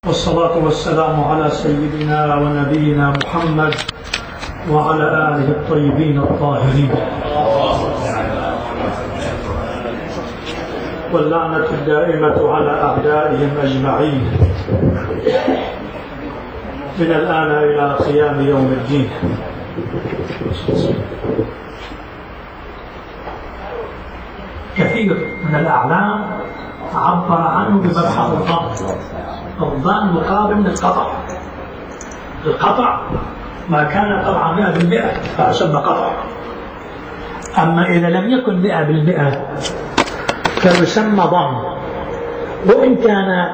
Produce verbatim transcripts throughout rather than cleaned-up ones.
والصلاة والسلام على سيدنا ونبينا محمد وعلى آله الطيبين الطاهرين، واللعنة الدائمة على أعدائهم أجمعين من الآن إلى قيام يوم الدين. كثير من الأعلام عبر عنه بمبحث الظن. الظن مقابل للقطع. القطع ما كان طبعا مئة بالمئة فأسمى قطع، أما إذا لم يكن مئة بالمئة فيسمى ظن. وإن كان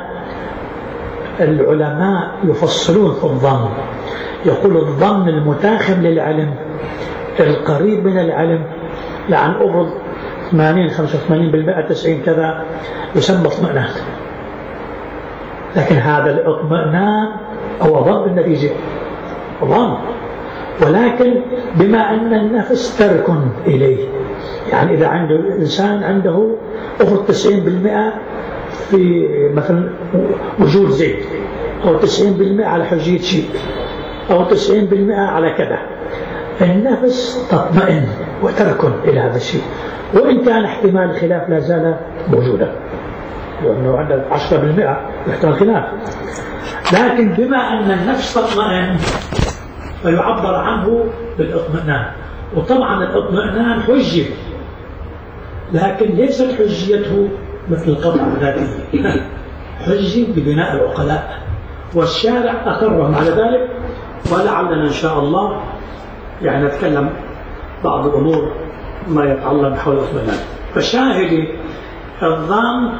العلماء يفصلون في الظن، يقول الظن المتاخم للعلم القريب من العلم، لعن أفرض ثمانين خمسة وثمانين بالمئة تسعين كذا، يسمى اطمئنان. لكن هذا الاطمئنان هو ظن بالنتيجة، ظن، ولكن بما أن النفس تركن إليه. يعني إذا عنده إنسان عنده أفرض تسعين بالمئة في مثلا وجود زيت، أو تسعين بالمئة على حجية شيء، أو تسعين بالمئة على كذا، النفس تطمئن وتركن إلى هذا الشيء، وإن كان احتمال الخلاف لا زال موجودا، لأنه عندنا عشرة بالمئة يحتمل خلاف، لكن بما أن النفس تطمئن فيعبر عنه بالاطمئنان. وطبعا الاطمئنان حجة، لكن ليست حجيته مثل القطع الذاتية، حجة ببناء العقلاء، والشارع أقرهم على ذلك. ولعلنا إن شاء الله يعني نتكلم بعض الأمور ما يتعلق بحول الاطمئنان. فشاهدي الظن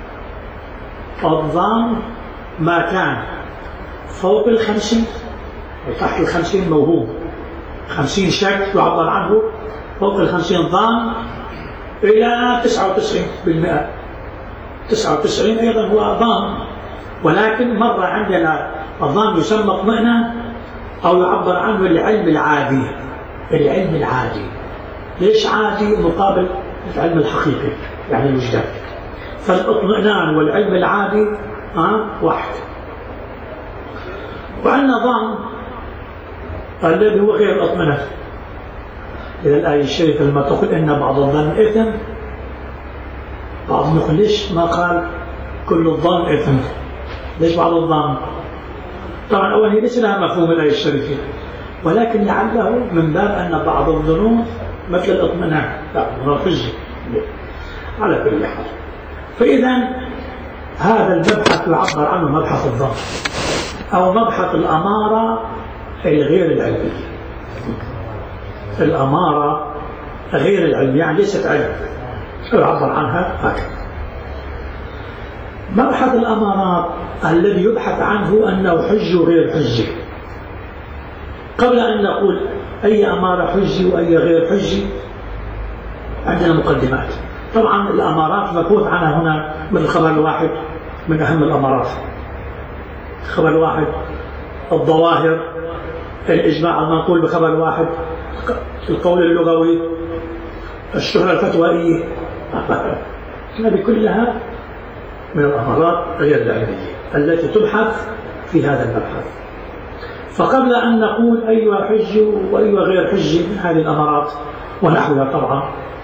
الظن ما كان فوق الخمسين وتحت الخمسين موهوم، خمسين شك يعبر عنه، فوق الخمسين ظن، إلى تسعة وتسعين بالمئة تسعة وتسعين أيضا هو ظن. ولكن مرة عندنا الظن يسمى اطمئنان، أو يعبر عنه العلم العادي. العلم العادي ليش عادي؟ مقابل العلم الحقيقي يعني الوجدان. فالاطمئنان والعلم العادي آه واحد. وعندنا ظن الذي هو غير الاطمئنان. إذا الآية الشريفة لما تقول إن بعض الظن إثم، بعضهم يقول ليش ما قال كل الظن إثم؟ ليش بعض الظن؟ طبعا أولا هي ليس لها مفهوم الآية الشريفة، ولكن لعله من باب أن بعض الظنون مثل الاطمئنان، لا هو حجة على كل حال. فإذا هذا المبحث يعبر عنه مبحث الظن، أو مبحث الأمارة الغير العلمية. الأمارة غير العلمية يعني ليست علم، يعبر عنها هكذا. مبحث الأمارات الذي يبحث عنه أنه حج وغير حج. قبل أن نقول أي أمارة حج وأي غير حج عندنا مقدمات. طبعا الأمارات مبحوث عنها هنا من الخبر الواحد، من أهم الأمارات الخبر الواحد، الظواهر، الإجماع المنقول بخبر واحد، القول اللغوي، الشهرة الفتوائية، هذه كلها من الأمارات غير العلمية التي تبحث في هذا المبحث. فقبل أن نقول أيها حج وأيها غير حج من هذه الأمارات ونحوها، طبعا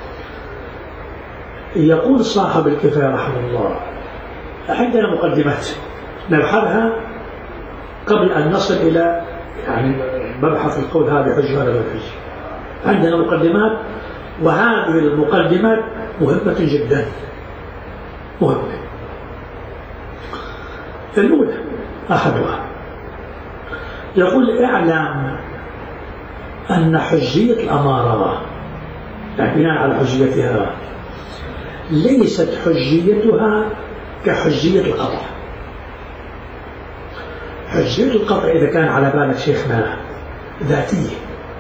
يقول صاحب الكفاية رحمه الله عندنا مقدمات نبحثها قبل أن نصل إلى يعني مبحث القول هذا حج وهذا غير حج. عندنا مقدمات، وهذه المقدمات مهمة جدا، مهمة. الأولى أحدها يقول اعلم أن حجية الأمارة، يعني بناء على حجيتها، ليست حجيتها كحجية القطع. حجية القطع إذا كان على بالك شيخنا ذاتية،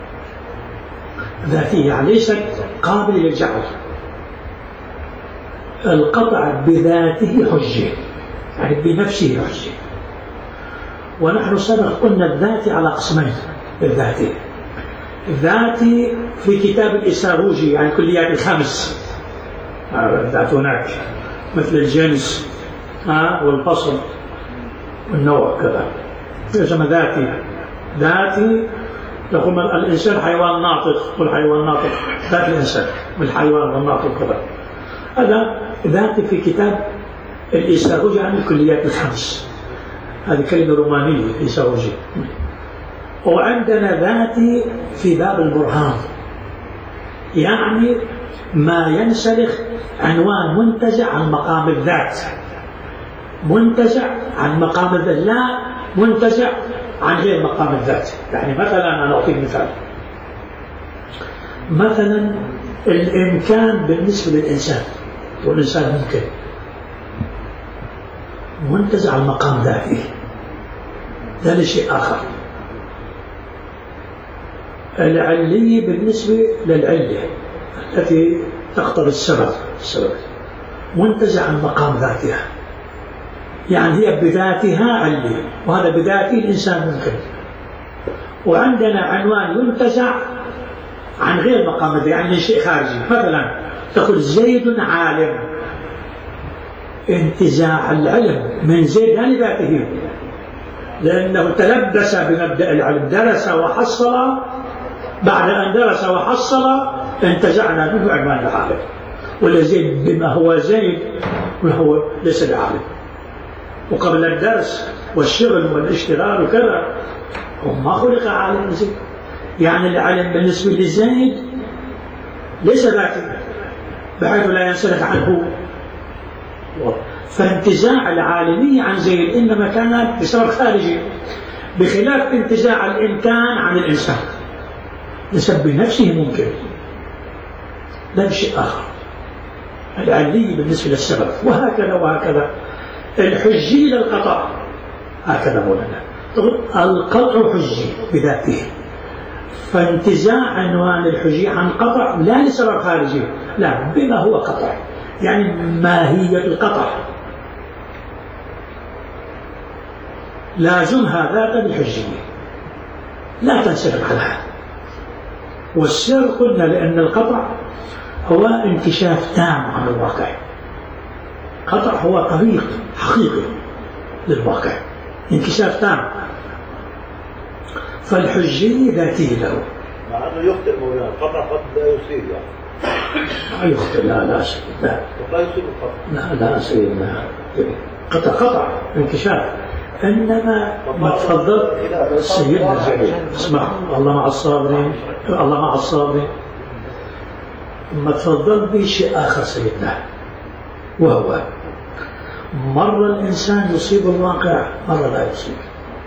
ذاتية يعني ليست قابلة للجعل. القطع بذاته حجة، يعني بنفسه حجة. ونحن سبق قلنا الذاتي على قسمين. الذاتي الذاتي في كتاب الإساروجي يعني كليات الخمس، الذات هناك مثل الجنس والفصل والنوع كذا يسمى ذاتي. ذاتي يقول الإنسان حيوان ناطق، كل حيوان ناطق ذات الإنسان والحيوان والناطق كذا. هذا ذاتي في كتاب الإيساروجي عن الكليات الخمس، هذه كلمة رومانية إيساروجي. وعندنا ذاتي في باب البرهان، يعني ما ينسلخ عنوان منتزع عن مقام الذات، منتزع عن مقام الذات، لا منتزع عن غير مقام الذات. يعني مثلا أنا أعطيك مثال، مثلا الإمكان بالنسبة للإنسان، والإنسان ممكن منتزع عن مقام ذاته، ذلك شيء آخر. العلية بالنسبة للعلة التي تقتضي السبب، السبب منتزع عن مقام ذاتها، يعني هي بذاتها علة، وهذا بذاته الإنسان ممكن. وعندنا عنوان ينتزع عن غير مقام ذاته، يعني شيء خارجي. مثلا تقول زيد عالم، انتزاع العلم من زيد عن ذاته، لأنه تلبس بمبدأ العلم، درس وحصل، بعد أن درس وحصل انتزعنا منه عنوان العالم. ولا زيد بما هو زيد وهو ليس بعالم، وقبل الدرس والشغل والاشتغال وكذا هو ما خلق عالم زيد. يعني العلم بالنسبة لزيد ليس ذاتي بحيث لا ينسلخ عنه، فانتزاع العالمية عن زيد إنما كان بسبب خارجي، بخلاف انتزاع الإمكان عن الإنسان لسبب نفسه ممكن، لا بشيء آخر. العلي بالنسبة للسبب، وهكذا وهكذا. الحجي للقطع هكذا مولانا، القطع حجي بذاته، فانتزاع عنوان الحجي عن قطع لا لسبب خارجي، لا بما هو قطع، يعني ماهية القطع لازمها ذات بالحجية لا تنسلخ عنها. والسر قلنا لأن القطع هو انكشاف تام عن الواقع، قطع هو طريق حقيقي للواقع، انكشاف تام، فالحجي ذاتي له. مع أنه يخطئ مولانا، القطع قد لا يصيب يعني. لا يخطئ، لا لا سيد، لا لا يصيب القطع، لا لا سيد، لا قطع قطع انكشاف. إنما ما تفضل سيدنا الجليل، اسمع، الله مع الصابرين، الله مع الصابرين. ما تفضل بشيء آخر سيدنا، وهو مرة الإنسان يصيب الواقع، مرة لا يصيب.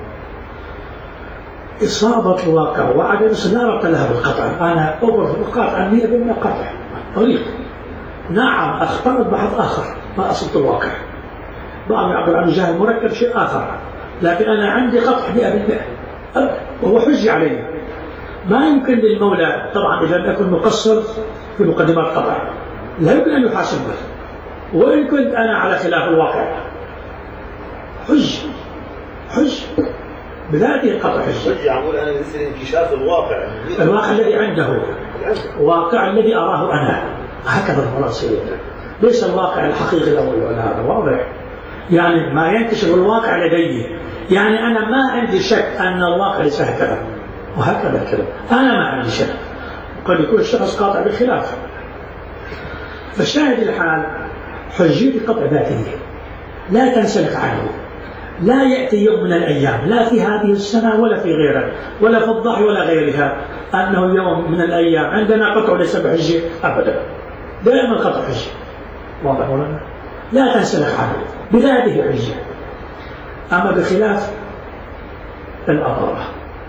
إصابة الواقع وعدم لا ربط لها بالقطع. أنا أبرز القطع مية بالمية قطع طريق، نعم أختلط بحث آخر ما أصبت الواقع، بعض يعبر عن الجهل المركب شيء آخر، لكن أنا عندي قطع مئة بالمئة وهو حجي علي. ما يمكن للمولى طبعا إذا لم أكن مقصر في مقدمات قطع لا يمكن أن يحاسب به، وإن كنت أنا على خلاف الواقع حج حج بذاته القطع حج. حج عمول أنا مثل انكشاف الواقع، الواقع الذي عنده، الواقع الذي أراه أنا، هكذا المراد سيدنا، ليس الواقع الحقيقي الأول، هذا واضح. يعني ما ينكشف الواقع لدي، يعني أنا ما عندي شك أن الواقع ليس هكذا، وهكذا الكلام، أنا ما عندي شك، قد يكون الشخص قاطع بالخلاف. فالشاهد الحال حجية قطع ذاته لا تنسلخ عنه، لا يأتي يوم من الأيام لا في هذه السنة ولا في غيرها ولا في الضحى ولا غيرها أنه يوم من الأيام عندنا قطع ليس بحجة أبدا، دائما قطع حجة، واضح ولا لا تنسلخ عنه بذاته حجة. أما بخلاف الأمارة،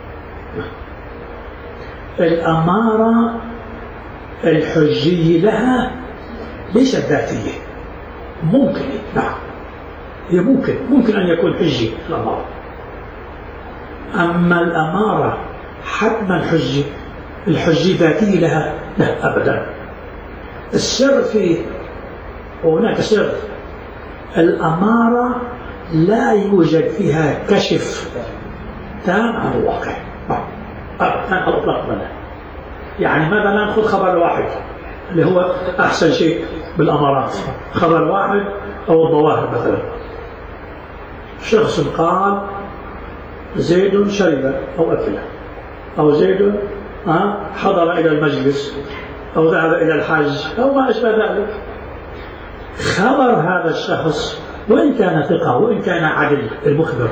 الأمارة الحجي لها ليست ذاتية، ممكن نعم هي ممكن ممكن أن يكون حجي الأمارة، أما الأمارة حتما حجي، الحجي ذاتي لها لا أبدا. السر فيه، وهناك سر، الأمارة لا يوجد فيها كشف تام عن الواقع أبدا على الإطلاق منه. يعني مثلا نأخذ خبر واحد اللي هو أحسن شيء بالأمارات، خبر واحد أو الظواهر مثلا، شخص قال زيد شرب أو أكل، أو زيد حضر إلى المجلس، أو ذهب إلى الحج، أو ما أشبه ذلك. خبر هذا الشخص وإن كان ثقة وإن كان عدل المخبر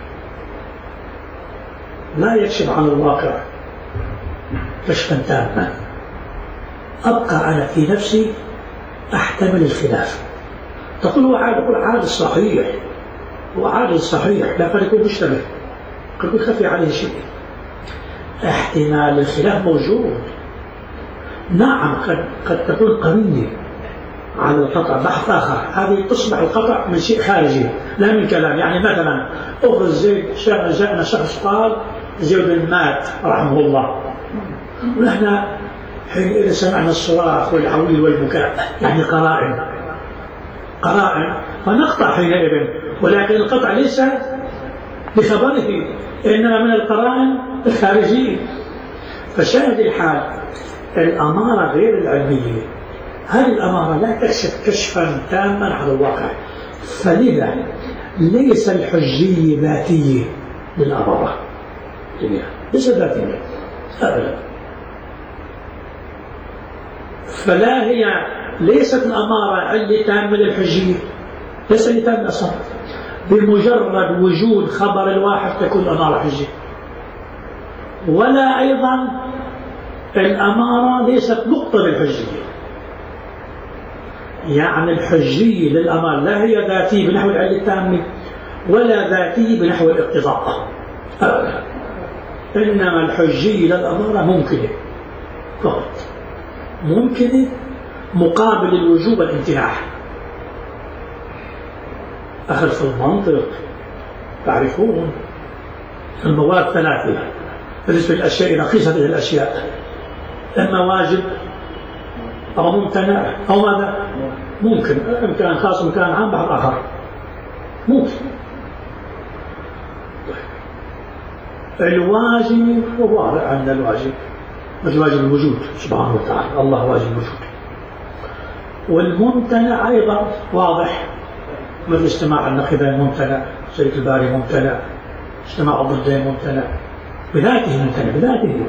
لا يكشف عن الواقع كشفا تاما. أبقى أنا في نفسي أحتمل الخلاف. تقول هو عادل، يقول عادل صحيح، هو عادل صحيح، لا قد يكون مشتبه، قد يكون خفي عليه شيء. احتمال الخلاف موجود، نعم، قد قد تكون قوية على القطع. بحث آخر، هذه تصبح القطع من شيء خارجي لا من كلام. يعني مثلا أخذ زيد، جاءنا شخص قال زيد مات رحمه الله، ونحن حينئذ سمعنا الصراخ والعويل والبكاء، يعني قرائن قرائن فنقطع حينئذ، ولكن القطع ليس بخبره، إنما من القرائن الخارجية. فشاهد الحال الأمارة غير العلمية، هذه الأمارة لا تكشف كشفا تاما على الواقع. فلذا ليس الحجية ذاتية للأمارة، ليس ذاتية أبدا. فلا هي ليست الأمارة علة تامة للحجية، ليس علة تامة أصلا. بمجرد وجود خبر الواحد تكون الأمارة حجية. ولا أيضا الأمارة ليست نقطة للحجية، يعني الحجية للأمارة لا هي ذاتية بنحو العلة التامة ولا ذاتية بنحو الاقتضاء أبدا. إنما الحجية للأمارة ممكنة فقط، ممكنة مقابل الوجوب والامتناع. أخذ في المنطق تعرفون المواد ثلاثة بالنسبة للأشياء إذا قيست إلى الأشياء، إما واجب أو ممتنع أو ماذا ممكن، إمكان خاص إمكان عام بحر آخر ممكن. الواجب هو واضح عند الواجب، مثل واجب الوجود سبحانه وتعالى، الله واجب الوجود. والممتنع أيضا واضح، مثل اجتماع النقيضين ممتنع، شريك الباري ممتنع، اجتماع الضدين ممتنع، بذاته ممتنع بذاته.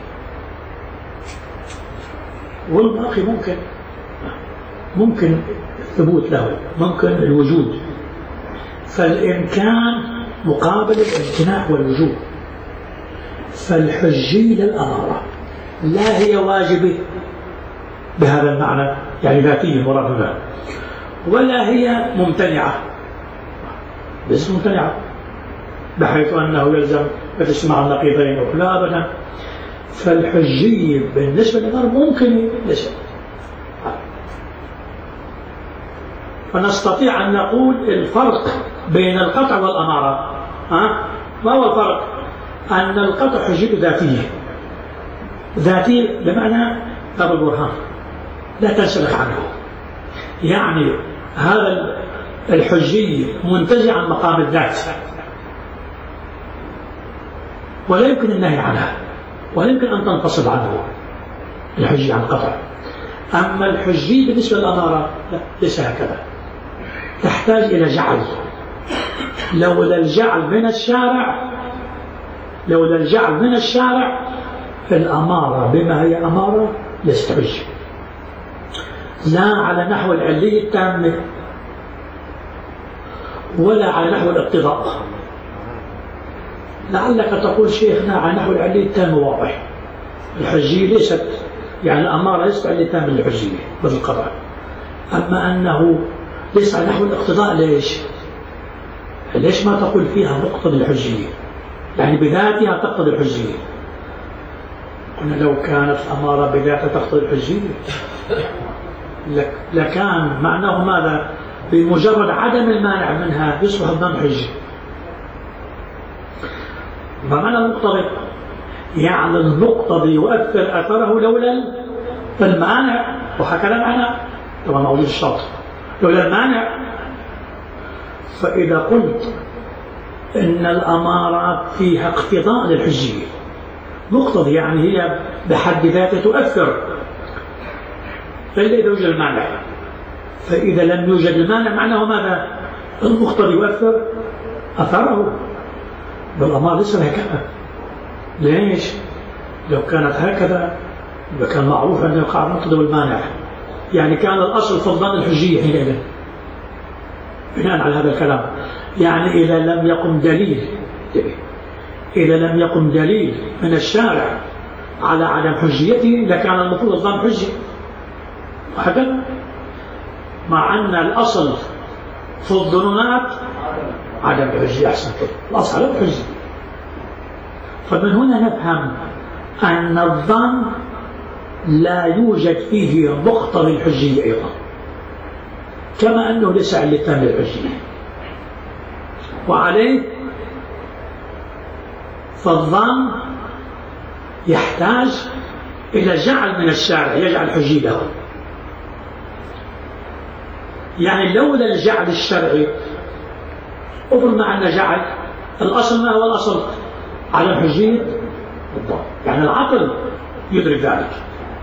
والباقي ممكن ممكن الثبوت له، ممكن الوجود. فالإمكان مقابل الامتناع والوجود. فالحجية للأمارة لا هي واجبة بهذا المعنى، يعني ذاتية مرادة، ولا هي ممتنعة، بس ممتنعة بحيث أنه يلزم اجتماع النقيضين، لا أبدا. فالحجية بالنسبة للأمر ممكن ليس. فنستطيع أن نقول الفرق بين القطع والأمارة. ها؟ ما هو الفرق؟ أن القطع حجية ذاتية، ذاتية بمعنى باب البرهان لا تنسلخ عنه، يعني هذا الحجية منتزع عن مقام الذات ولا يمكن النهي عنها، ولا يمكن أن تنفصل عنه الحجية عن القطع. أما الحجية بالنسبة للأمارة لا، ليس هكذا، تحتاج إلى جعل. لولا الجعل من الشارع لولا الجعل من الشارع الأمارة بما هي أمارة ليست حجة، لا على نحو العلية التامة ولا على نحو الاقتضاء. لعلك تقول شيخنا على نحو العلية التامة واضح، الحجية ليست، يعني الأمارة ليست علية تامة للحجية بالقطع. أما أنه ليس على نحو الاقتضاء، ليش؟ ليش ما تقول فيها نقطة الحجية؟ يعني بذاتها تقتضي الحجية. قلنا لو كانت الأمارة بذاتها تقتضي الحجية لكان معناه ماذا؟ بمجرد عدم المانع منها يصبح الظن حجة. ما معنى المقتضي؟ يعني المقتضي يؤثر أثره لولا المانع، وهكذا معنى طبعا موجود الشرط لولا المانع. فإذا قلت إن الأمارة فيها اقتضاء للحجية، مقتضي يعني هي بحد ذاتها تؤثر إلا إذا وجد المانع. فإذا لم يوجد المانع معناه ماذا؟ المقتضي يؤثر أثره بالأمر ليس هكذا. ليش؟ لو كانت هكذا كان معروف أن يقع المقتضى المانع، يعني كان الأصل في الظن الحجية حينئذ بناء على هذا الكلام. يعني إذا لم يقم دليل إذا لم يقم دليل من الشارع على عدم حجيته لكان المفروض الظن حجي، وهكذا مع أن الأصل في الظنونات عدم الحجية. أحسن كده، الأصل عدم الحجية. فمن هنا نفهم أن الظن لا يوجد فيه مقتضى الحجية أيضا، كما أنه ليس علتان للحجية. وعليه فالظن يحتاج إلى جعل من الشارع يجعل حجي له. يعني لولا الجعل الشرعي أفرض مع أن جعل الأصل ما هو الأصل على حجية الظن، يعني العقل يدرك ذلك.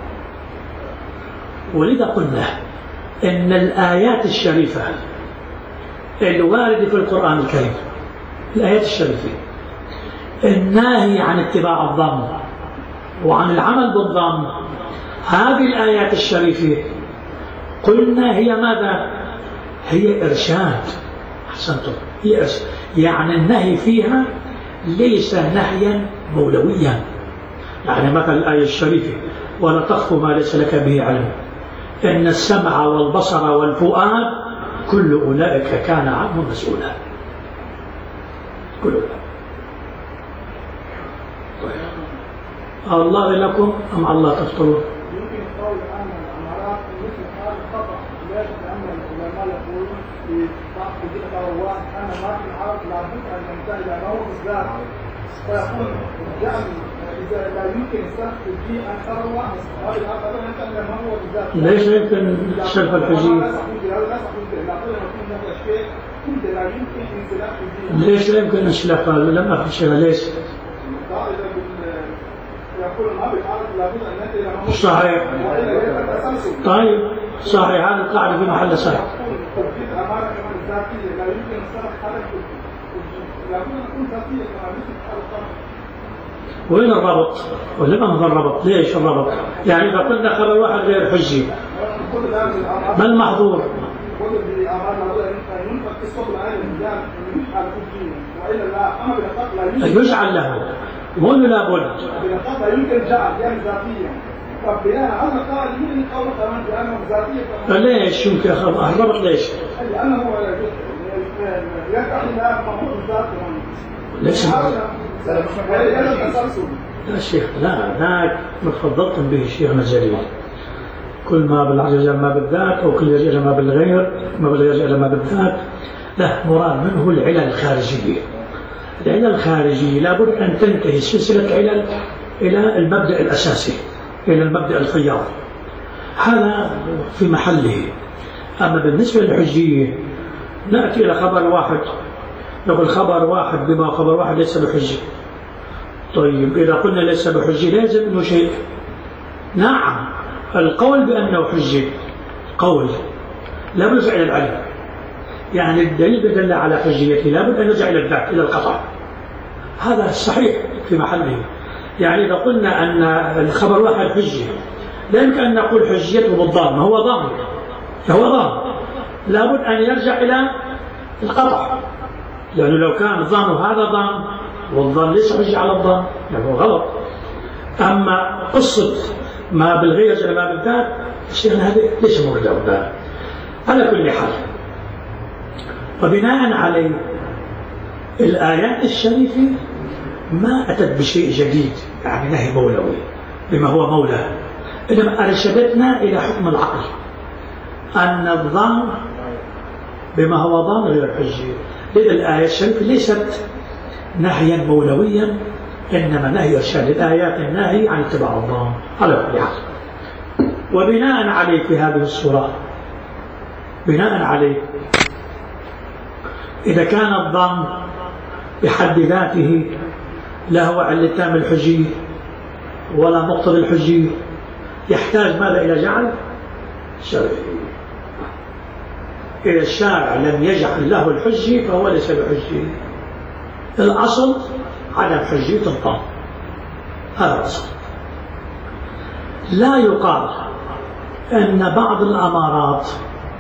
ولذا قلنا إن الآيات الشريفة الواردة في القرآن الكريم، الآيات الشريفة الناهي عن اتباع الظن وعن العمل بالظن، هذه الآيات الشريفة قلنا هي ماذا؟ هي إرشاد. أحسنتم، هي إرشاد. يعني النهي فيها ليس نهيا مولويا. يعني مثل الآية الشريفة ولا تخف ما ليس لك به علم إن السمع والبصر والفؤاد كل أولئك كان عنه مسؤولا. كل أولئك. طيب. الله لكم أم على الله تفطرون؟ يمكن القول أن الأمارات مثل هذا الخطأ، لذلك أن العلماء يقولون في بعض القروات أن ما في العرب لابد أن ينتهي إلى ما هو بالذات، فيقول يعني إذا لا يمكن السلف في أن تروى هذه العرب ينتهي إلى ما هو بالذات. ليش يمكن شرف الحجية؟ ليش لا يمكن انسلاخها؟ لم أفهم شيئا. ليش؟ صحيح. طيب صحيح، هذه القاعدة في محل صحيح. وين الربط؟ ولا ما هو الربط؟ ليش الربط؟ يعني إذا قلنا خبر واحد غير حجي ما المحظور؟ يجعل له مو لابد. لا يمكن جعل يعني ذاتيا. فبناء على قال يمكن قول كمان بأنه ذاتيا. ليش يمكن الربط؟ ليش؟ لأنه يقع إلى مفهوم الذات. ليش؟ لا شيخ، لا لا مفضلتم به شيخنا الجليل. كل ما بالعجز ما بالذات، أو كل يجعل ما بالغير، ما بالغير ما بالذات. لا، مراد منه العلل الخارجية. العلل الخارجية لابد أن تنتهي سلسلة علل إلى المبدأ الأساسي، إلى المبدأ الخيار. هذا في محله. أما بالنسبة للحجية نأتي إلى خبر واحد، نقول خبر واحد بما خبر واحد ليس بحجي. طيب إذا قلنا ليس بحجي لازم منه شيء. نعم، القول بأنه حجي قول لا بد إلى العلم، يعني الدليل بدل على حجيته لا بد أن يرجع إلى الذات، إلى القطع. هذا صحيح في محله. يعني إذا قلنا أن الخبر واحد حجي لا يمكن أن نقول حجيته بالضام، ما هو ضام، هو ضام، لا بد أن يرجع إلى القطع، لأنه لو كان ظن هذا ضام والظن ليس حجي على الضام يعني هو غلط. أما قصة ما بالغير ما بالذات الشيء هذا ليس موجود. على كل حال، وبناء عليه الآيات الشريفة ما أتت بشيء جديد، يعني نهي مولوي بما هو مولى، إنما أرشدتنا إلى حكم العقل أن الظن بما هو ظن غير حجي. لذا الآية الشريفة ليست نهيا مولويا، إنما نهي إرشاد. الآيات النهي عن اتباع الظن على كل حال. وبناء عليه في هذه الصورة، بناء عليه إذا كان الظن بحد ذاته لا هو علتان الحجية ولا مقتضى الحجية، يحتاج ماذا إلى جعل شرعي. إذا الشارع لم يجعل له الحجية فهو ليس بحجية. الأصل عدم حجية الطام، هذا الأصل. لا يقال أن بعض الأمارات،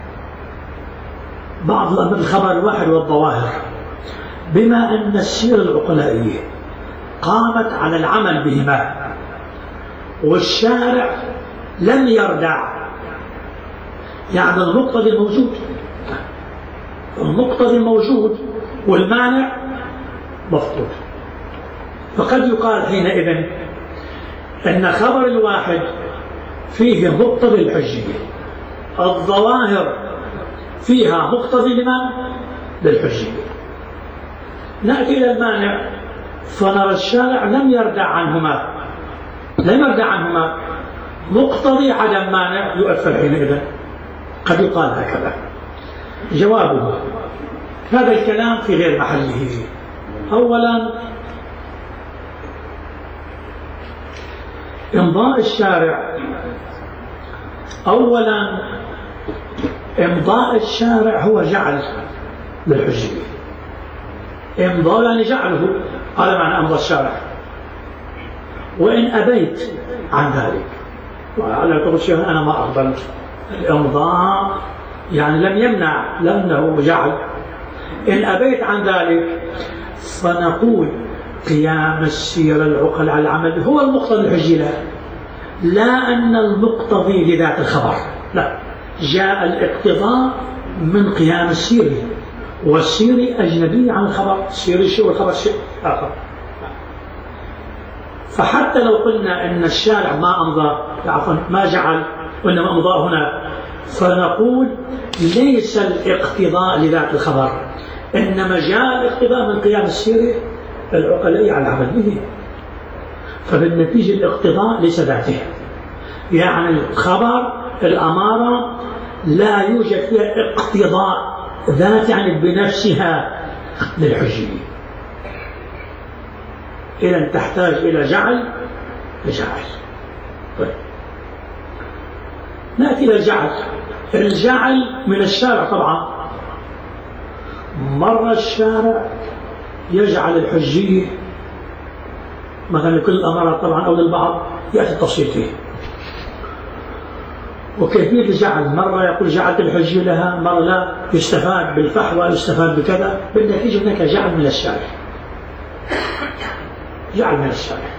بعض الخبر الواحد والظواهر، بما أن السيرة العقلائية قامت على العمل بهما والشارع لم يردع، يعني المقتضي الموجود، المقتضي الموجود والمانع مفقود، فقد يقال حينئذ أن خبر الواحد فيه مقتضي الحجية، الظواهر فيها مقتضي لمن؟ للحجية. نأتي إلى المانع فنرى الشارع لم يردع عنهما، لم يردع عنهما، مقتضي عدم مانع يؤثر حينئذ. قد يقال هكذا. جوابه هذا الكلام في غير محله. أولا إمضاء الشارع، أولا إمضاء الشارع هو جعل للحجية، إمضاء يعني جعله، هذا معنى إمضاء الشارع. وإن أبيت عن ذلك، وعلى تقول شيء أنا ما أقبل الإمضاء يعني لم يمنع لأنه جعل، إن أبيت عن ذلك فنقول قيام السيرة العقل على العمل هو المقتضي الحجي، لا لا أن المقتضي لذات الخبر، لا، جاء الاقتضاء من قيام السيرة، والسيرة أجنبية عن الخبر، السيرة شيء والخبر شيء آخر. فحتى لو قلنا أن الشارع ما أمضى، عفوا ما جعل وإنما أمضى هنا، فنقول ليس الاقتضاء لذات الخبر، إنما جاء الاقتضاء من قيام السيرة العقلية على العمل به. فبالنتيجة الاقتضاء ليس ذاته، يعني الخبر الأمارة لا يوجد فيها اقتضاء ذات يعني بنفسها للحجية، إذا تحتاج إلى جعل لجعل. طيب نأتي إلى الجعل. الجعل من الشارع طبعا، مرة الشارع يجعل الحجية مثلا لكل الأمارات طبعا أو للبعض، يأتي التفصيل فيه. وكيفية الجعل، مرة يقول جعلت الحجية لها، مرة لا، يستفاد بالفحوى، يستفاد بكذا. بالنتيجة هناك جعل من الشارع، جعل من الشارع.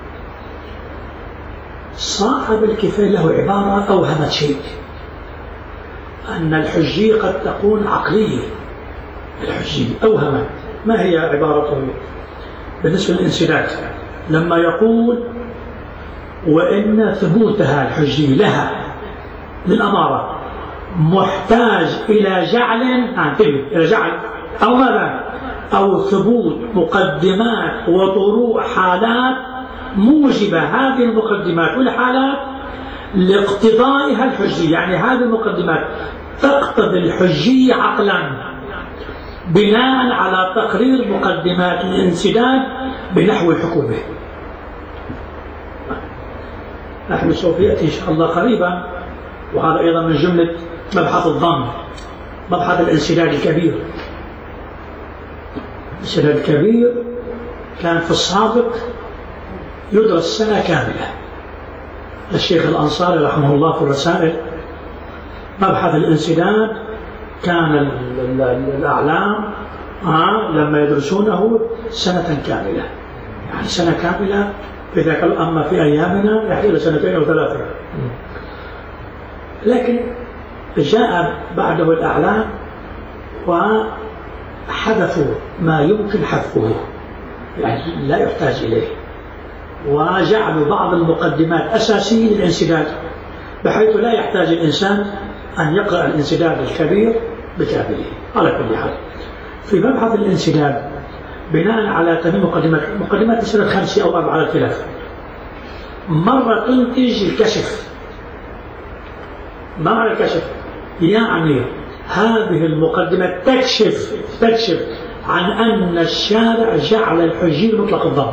صاحب الكفاية له عبارة أوهمت شيء، أن الحجية قد تكون عقلية. الحجية أوهمت، ما هي عبارته بالنسبة للانسداد؟ لما يقول وإن ثبوتها الحجية لها للأمارة محتاج إلى جعل، انتبه إلى جعل أو ماذا؟ أو ثبوت مقدمات وطروء حالات موجبة هذه المقدمات والحالات لاقتضائها الحجية، يعني هذه المقدمات تقتضي الحجية عقلا بناء على تقرير مقدمات الانسداد بنحو الحكومة. نحن سوف يأتي إن شاء الله قريبا، وهذا أيضا من جملة مبحث الظن، مبحث الانسداد الكبير. الانسداد الكبير كان في السابق يدرس سنة كاملة. الشيخ الأنصاري رحمه الله في الرسائل مبحث الانسداد كان الأعلام آه لما يدرسونه سنة كاملة، يعني سنة كاملة في ذاك الأمة في أيامنا يحتاج سنتين أو ثلاثة. لكن جاء بعده الأعلام وحذفوا ما يمكن حذفه، يعني لا يحتاج إليه، وجعلوا بعض المقدمات أساسية للانسداد بحيث لا يحتاج الإنسان أن يقرأ الانسداد الكبير بكامله. على كل حال في مبحث الانسداد بناء على تمام مقدمات مقدمات السنة خمسة أو أربعة على الخلاف، مرة تنتج الكشف. ما معنى الكشف؟ يعني هذه المقدمات تكشف تكشف عن أن الشارع جعل الحجية مطلق الضم.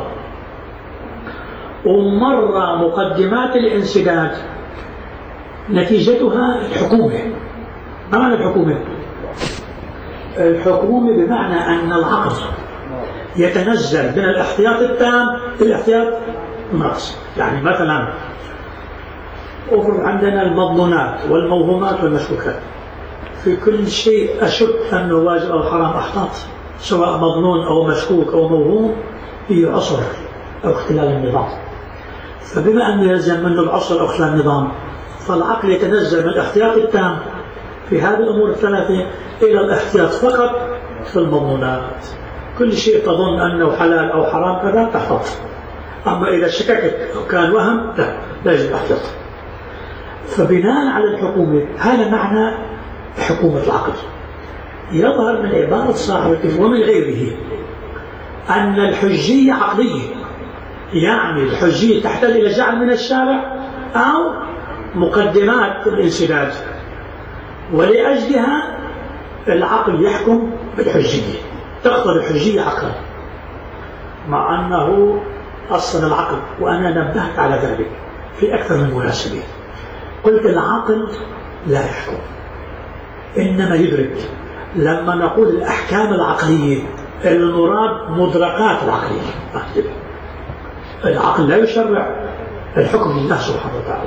ومرة مقدمات الانسداد نتيجتها الحكومة. ما معنى الحكومة؟ الحكومة بمعنى أن العقد يتنزل من الاحتياط التام الاحتياط الناقص. يعني مثلا أفرض عندنا المضمونات والموهومات والمشكوكات، في كل شيء أشك أنه واجب أو حرام أحتاط، سواء مضمون أو مشكوك أو موهوم، هي عصر أو اختلال النظام. فبما أنه يلزم منه العصر أو اختلال النظام، فالعقل يتنزل من الاحتياط التام في هذه الأمور الثلاثة إلى الاحتياط فقط في المضمونات. كل شيء تظن أنه حلال أو حرام كذا تحتاط، أما إذا شككت أو كان وهم لا لا يجب الاحتياط. فبناء على الحكومة، هذا معنى حكومة العقل. يظهر من عبارة صاحب ومن غيره أن الحجية عقلية، يعني الحجية تحتاج إلى جعل من الشارع أو مقدمات الانسداد، ولأجلها العقل يحكم بالحجية، تقتضي الحجية عقلا، مع أنه أصل العقل، وأنا نبهت على ذلك في أكثر من مناسبة. قلت العقل لا يحكم، إنما يدرك. لما نقول الأحكام العقلية المراد مدركات العقلية. العقل لا يشرع، الحكم لله سبحانه وتعالى،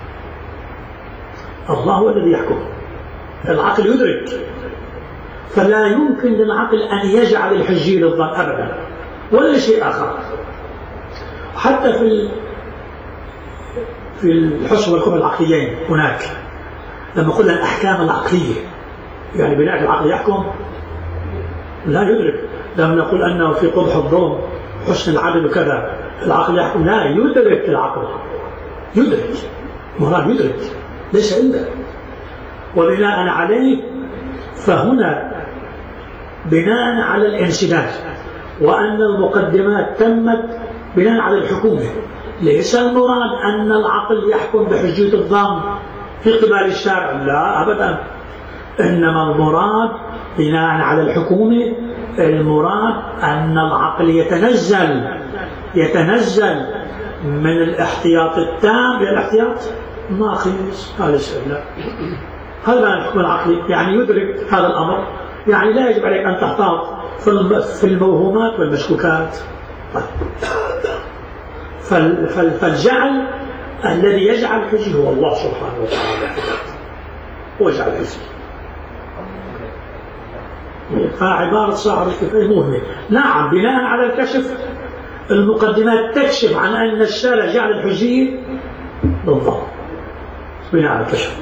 الله هو الذي يحكم. العقل يدرك، فلا يمكن للعقل أن يجعل الحجية للظن أبدا ولا شيء آخر. حتى في في الحسن والحكم العقليين هناك لما قلنا الأحكام العقلية، يعني بناء العقل يحكم، لا يدرك. لما نقول أنه في قبح الظلم حسن العدل وكذا العقل يحكم، لا يدرك. العقل يدرك، مراد يدرك ليس إلا. وبناء عليه فهنا بناء على الانسداد وأن المقدمات تمت بناء على الحكومة، ليس المراد أن العقل يحكم بحجية الظن في قبال الشارع، لا أبدا. إنما المراد بناء على الحكومة، المراد أن العقل يتنزل يتنزل من الاحتياط التام إلى الاحتياط الناقص. هذا السؤال، هذا الحكم العقلي، يعني يدرك هذا الأمر، يعني لا يجب عليك أن تحتاط في الموهومات والمشكوكات. فالجعل الذي يجعل الحجة هو الله سبحانه وتعالى، هو جعل الحجة. فعبارة صاحب الكفاية مهمة. نعم، بناء على الكشف المقدمات تكشف عن أن الشارع جعل الحجية بالضبط بناء على الكشف.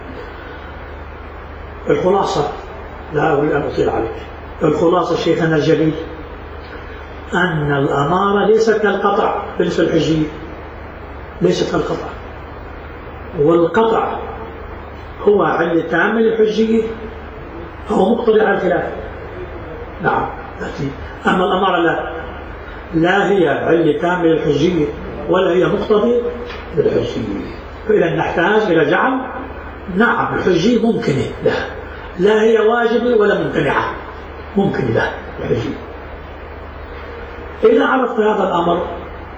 الخلاصة، لا أريد أن أطيل عليك، الخلاصة شيخنا الجليل أن الأمارة ليست كالقطع بالنسبة للحجية، ليست كالقطع، والقطع هو علة تامة للحجية، هو مقتضي على الخلاف. نعم، أما الأمارة لا لا هي علة تامة للحجية ولا هي مقتضي للحجية. فإذا نحتاج إلى جعل. نعم، الحجية ممكنة لا لا هي واجبة ولا ممتنعة، ممكن لا الحجية. إذا عرفت هذا الأمر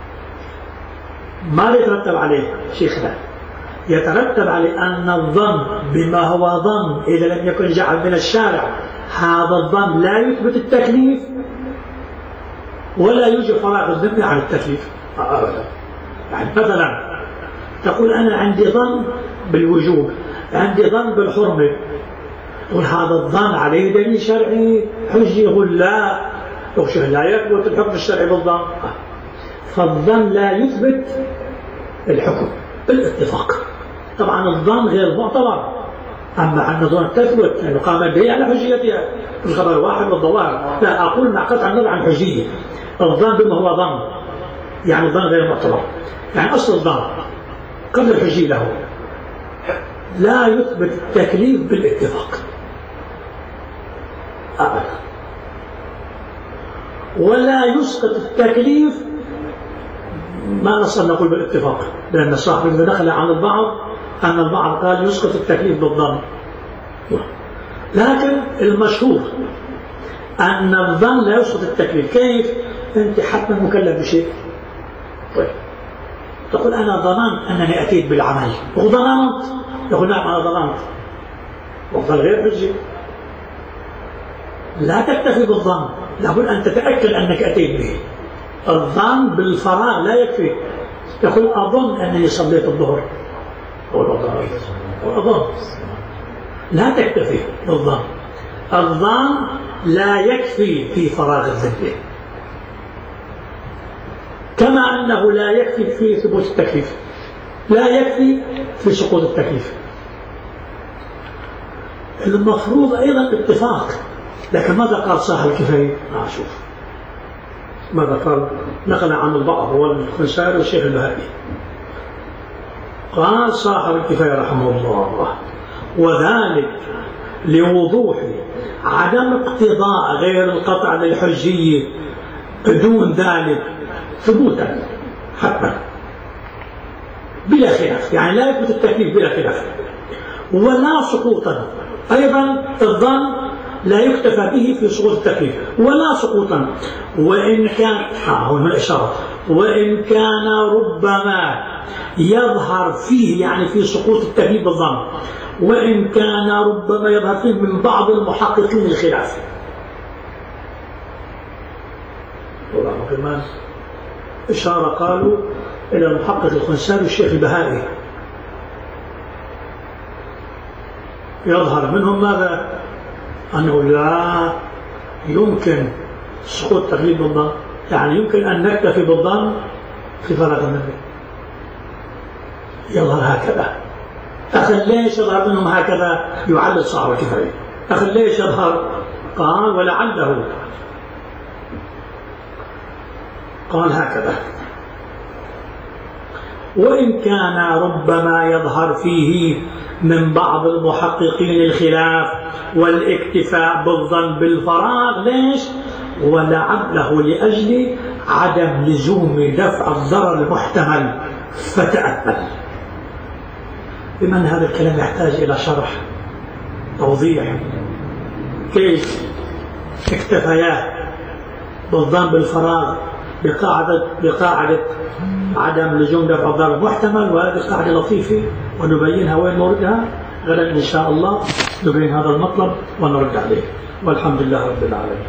ما يترتب عليه شيخنا؟ يترتب عليه أن الظن بما هو ظن إذا لم يكن جعل من الشارع، هذا الظن لا يثبت التكليف ولا يوجب فراغ الذمة عن التكليف أبدا. يعني مثلا تقول أنا عندي ظن بالوجوب، عندي ظن بالحرمة، تقول هذا الظن عليه دليل شرعي حجي؟ يقول لا، لا يثبت الحكم الشرعي بالظن. فالظن لا يثبت الحكم بالاتفاق. طبعا الظن غير معتبر، أما أن الظن تثبت يعني قام به على حجيتها، الخبر واحد والظواهر. لا أقول مع قطع النظر عن حجية، الظن بما هو ظن، يعني الظن غير معتبر، يعني أصل الظن قبل الحجية له لا يثبت التكليف بالاتفاق أبدا، ولا يسقط التكليف ما نصل نقول بالاتفاق، لأن صاحب إذا دخل عن البعض أن البعض قال يسقط التكليف بالظن. لكن المشهور أن الظن لا يسقط التكليف. كيف؟ أنت حتما مكلف بشيء، طيب تقول أنا ظننت أنني أتيت بالعمل، وظننت، يقول نعم أنا ظننت، وظن غير حجي. لا تكتفي بالظن، لابد أن تتأكد أنك أتيت به. الظن بالفراغ لا يكفي. تقول أظن أنني صليت الظهر أو الظهر أو أظن، لا تكتفي بالظن. الظن لا يكفي في فراغ الذهن، كما أنه لا يكفي في ثبوت التكليف، لا يكفي في سقوط التكليف. المفروض أيضا اتفاق، لكن ماذا قال صاحب الكفاية؟ آه شوف ماذا قال، نقل عن البعض هو الخنساري والشيخ البهائي. قال صاحب الكفاية رحمه الله: وذلك لوضوح عدم اقتضاء غير القطع للحجية دون ذلك ثبوتا حتما بلا خلاف، يعني لا يثبت التكليف بلا خلاف، ولا سقوطا. أيضا الظن لا يكتفى به في سقوط التكليف ولا سقوطا، وإن كان هنا الإشارة وإن كان ربما يظهر فيه، يعني في سقوط التكليف بالظن، وإن كان ربما يظهر فيه من بعض المحققين الخلاف. والله كمان إشارة قالوا إلى المحقق الخنساري والشيخ البهائي، يظهر منهم ماذا؟ أنه لا يمكن سقوط التكليف بالظن، يعني يمكن أن نكتفي بالظن في فراغ النبي. يظهر هكذا. أخي ليش يظهر منهم هكذا؟ يعلل صاحب الكفاية. أخي ليش يظهر؟ قال ولعله قال هكذا: وإن كان ربما يظهر فيه من بعض المحققين الخلاف والاكتفاء بالظن بالفراغ. ليش؟ ولعله لأجل عدم لزوم دفع الضرر المحتمل فتأمل. بمن هذا الكلام يحتاج إلى شرح توضيح. كيف اكتفيا بالظن بالفراغ بقاعدة بقاعدة عدم لزوم دفع الضرر المحتمل؟ وهذه قاعدة لطيفة ونبينها وين نردها غدا إن شاء الله. نبين هذا المطلب ونرد عليه، والحمد لله رب العالمين.